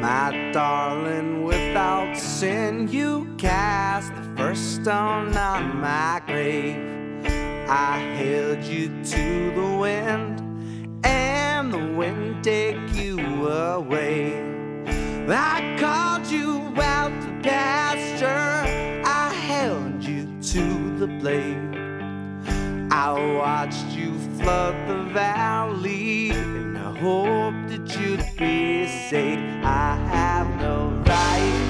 My darling, without sin, you cast the first stone on my grave. I held you to the wind, and the wind take you away. I called you out to pasture, I held you to the blade. I watched you flood the valley, and I hoped that you'd be saved. I have no right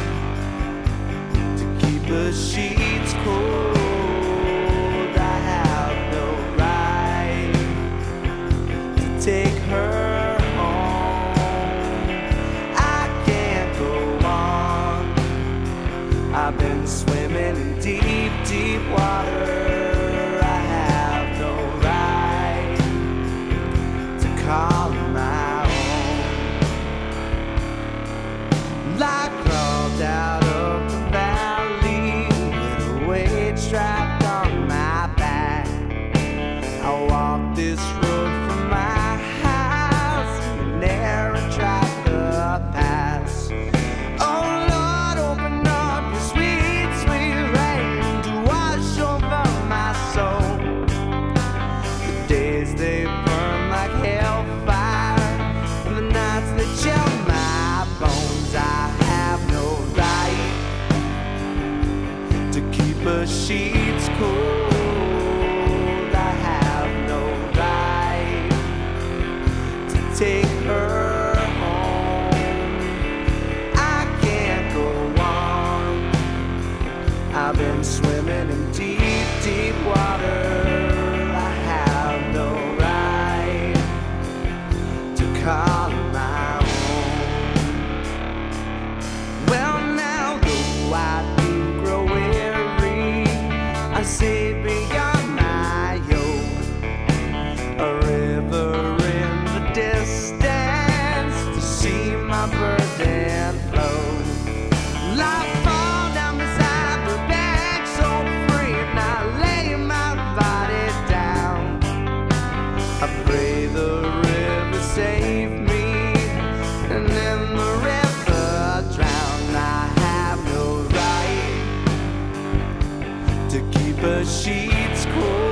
to keep the sheets cold. I have no right to take her home. I can't go on. I've been swimming in deep, deep water. Call my own. I crawled out of the valley with a weight strapped on my back. I walked this road from my house, and there I tried the pass. Oh Lord, open up your sweet, sweet rain to wash over my soul. The days they burn like hellfire, and the nights that chill my bones. I have no right to keep her sheets cold. I have no right to take her home. I can't go on. I've been swimming in deep, deep water. Call my own. Well, now though I do grow weary, I see beyond my yoke a river in the distance to see my burden flow. I fall down beside the bank so free, and I lay my body down. I pray the river save me, and in the river drown. I have no right to keep her sheets cold.